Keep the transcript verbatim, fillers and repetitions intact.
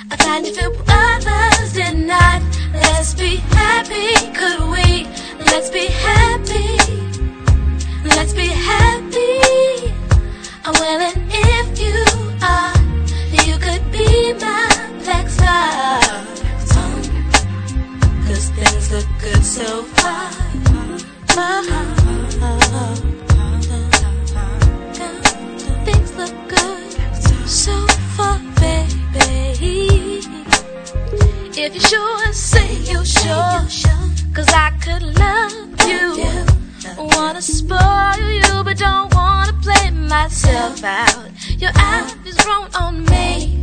I thought if it others did not. Let's be happy, could we? Let's be happy. Let's be happy. I'm willing if you are. You could be my black star. Cause things look good so far. Things look good so far, baby. If you're sure, say you're sure. Cause I could love you. Wanna spoil you, but don't wanna play myself out. Your eyes grown on me.